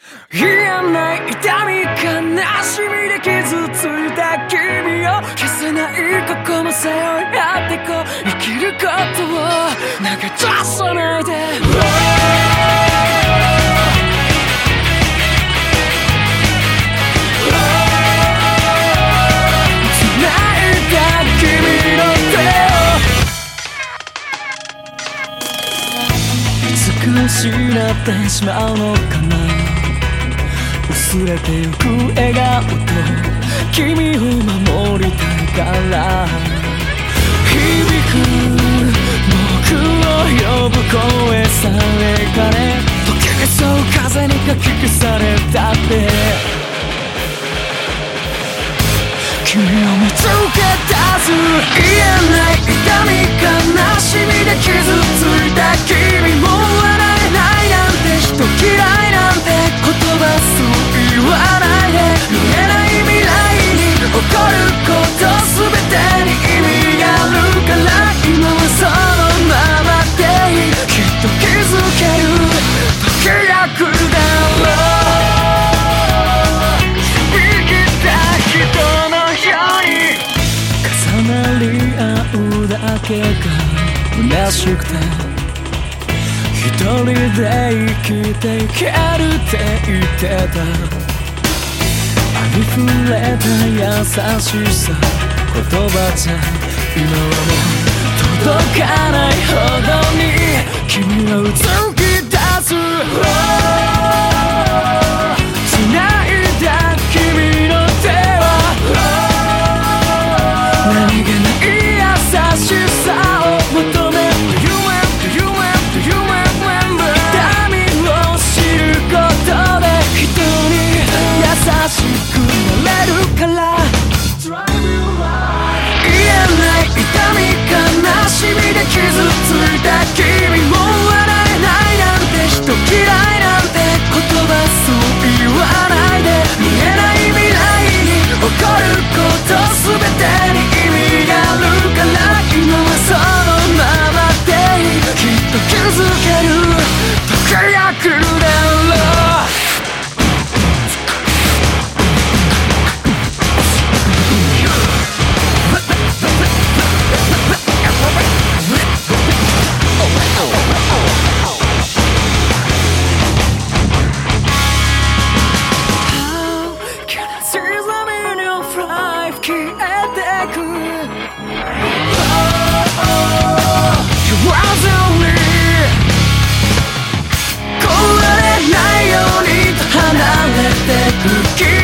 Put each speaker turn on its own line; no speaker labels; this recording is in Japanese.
言えない痛み悲しみで傷ついた君を消せない過去も背負い合ってこう生きることを投げ出さないで、繋いだ君の手をいつか失ってしまうのかな、薄れてゆく笑顔と君を守りたいから響く僕を呼ぶ声さえかね、溶けそう風にかき消されたって君を見つけ出す、言えない痛み悲しみで傷ついた君も笑えないなんて人嫌いなんて言葉そう言わないで、見えない未来に起こること全てに意味があるから今はそのままでいい、きっと気づける時が来るだろう、生きた人のように重なり合うだけが虚しくて一人で生きていけるって言ってた、ありふれた優しさ言葉じゃ今はもう届かないほどに君はうつき出す、繋いだ君の手は何気ない優しさを求める優しくなれるから、言えない痛み悲しみで傷ついた君も笑えないなんて人嫌いなんて言葉そう言わないで、見えない未来に起こること全てに意味があるから今はそのままでいい、きっと気づける時が来るだろう、壊れないように離れてく